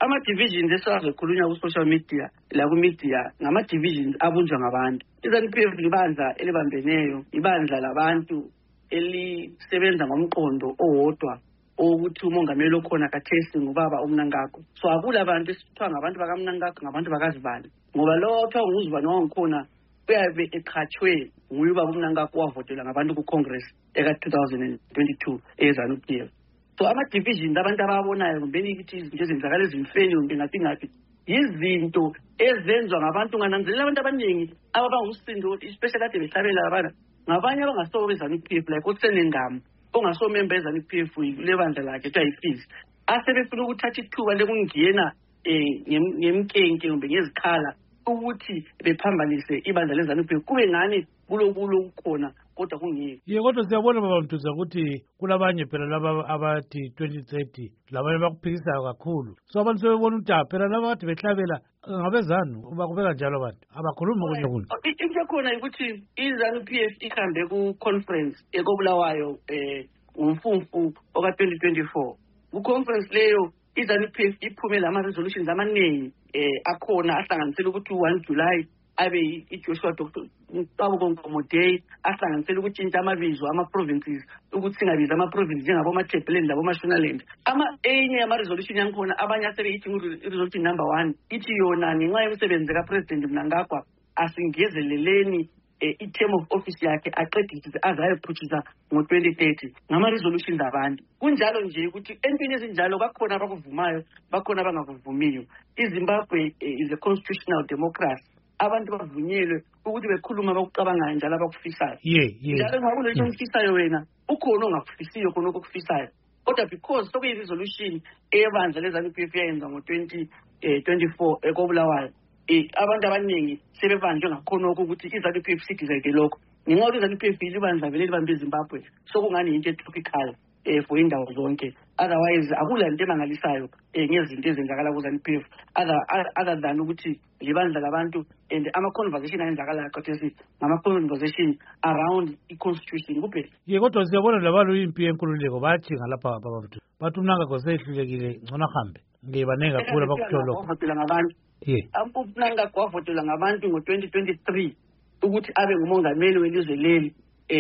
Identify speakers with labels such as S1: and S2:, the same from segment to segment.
S1: ama-divisions esazokhulunywa ku-social media la ku-media ngama-divisions abunjwa ngabantu. I-ZANU-PF libandla elibambeneyo, ibandla labantu elisebenza ngomqondo owodwa ukuthi umongameli okhona kathesi ngubaba uMnangagwa. So akula abantu esithiwa ngabantu bakaMnangagwa ngabantu bakazibani, ngoba lo othiwa nguzibani wangikhona uyabe eqhatshwe nguye ubaba uMnangagwa wavotela ngabantu ku-Congress eka-2022 eZANU-PF. So ama-divisions abantu ababonayo kumbeni ukuthi izinto ezenzakala ezimfeni kumbe ngaphi yizinto ezenzwa ngabantu. Ungananzelela abantu abaningi ababangumsindo especially kade behlabela abana ngabanye abangasobo beZANU-PF like oSenengam ongasomember eZANU-PF lebandla lakhe kuthiwa yiFizz, asebefuna ukuthatha ithuba lekungena ngemkenke kumbe ngezikhala ukuthi bephambanise ibandla leZANU-PF kube ngani kulokulo ukukhona kodwa kungekho.
S2: Ye kodwa siyabona baba Mduduza ukuthi kulabanye phela laba abathi 2030 labanye bakuphikisayo kakhulu. So abantu sebebona ukuthi phela laba kade behlabela ngabezanu bakubeka njalo abantu abakhuluma okunye kunye.
S1: Into ekhona ukuthi iZANU-PF ihambe ku-conference ekobulawayo ngomfumfu oka-2024. Ku-conference leyo iZANU-PF iphume lama-resolutions amaningi akhona ahlanganisela ukuthi 1 July abe iJoshua Dr. Nkomo Day, ahlanganisela ukutshintsha amabizo ama-provinces ukuthi singabiza ama-provinces njengaboma-Thebeleni laboma-Shonaland. Enye yama-resolution yangikhona abanye asebeyithi resolution number 1 ithi yona ngenxa yomsebenzi kaPresident Mnangagwa asingezeleleni i-term of office yakhe aqedise azayophutshisa ngo-2030 ngama-resolutions abantu. Kunjalo nje ukuthi entweni ezinjalo bakhona abakuvumayo bakhona abangakuvumiyo. iZimbabwe is a constitutional democracy. Abantu bavunyelwe ukuthi bekhuluma bakucabangayo njalo abakufisayo. Njalo nxa kulento omfisayo wena ukhona ongakufisiyo khona okufisayo, kodwa because sokuyi-resolution eyebandla leZANU-PF yayenza ngo-2024 ekobulawayo abantu abaningi sebebanjwe ngakhona ukuthi iZANU-PF sidecide lokho ngenxa yokuthi iZANU-PF ilibandla vele libambe eZimbabwe sokungani yinto etopical for indawo zonke. Otherwise akula nto emangalisayo ngezinto ezenzakala ku-ZANU-PF other than ukuthi libandla labantu and ama-conversation ayenzakala khathesi ngama-conversation around i-constitution kuphela.
S2: Ye kodwa siyabona labantu impi yenkululeko bayajinga lapha baba Mduduza bathi uMnangagwa sehlulekile ngcono ahambe ngebanenge kakhulu abakuthola
S1: wavotela ngabantu. uMnangagwa wavotela ngabantu ngo-2023 ukuthi abe ngumongameli welizwe leli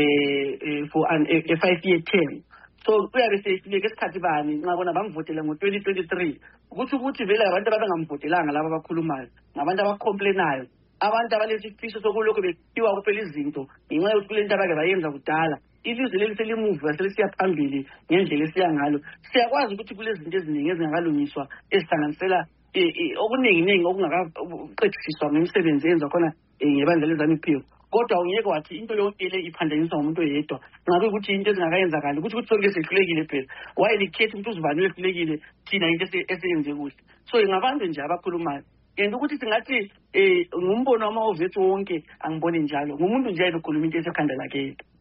S1: for a 5-year term. So uyabe sehluleke esikhathi bani nxa bona bamvotela ngo-2023 ukuthi vele abantu ababengamvotelanga laba abakhulumayo ngabantu abacomplainayo, abantu abalesifiso sokulokhu bekhiwa kuphela izinto ngenxa yokuthi kule nto abake bayenza kudala. Ilizwe leli selimuva selisiya phambili ngendlela esiya ngalo. Siyakwazi ukuthi kulezinto eziningi ezingakalungiswa ezihlanganisela okuningi okungakaqedisiswa ngemisebenzi eyenza khona ngebandla leZANU-PF. Kodwa ungeke wathi into yonke le iphandaniswa ngumuntu oyedwa. Ngabe ukuthi into ezingakayenzakali ukuthi sonke sehlulekile phela. Wayelikhethi ukuthi uzibani wehlulekile thina into eseyenze kuhle. So ngabantu nje abakhulumayo. And ukuthi singathi ngumbono wamawethu wonke angibone njalo. Ngumuntu nje ayekhuluma into esekhanda lakhe.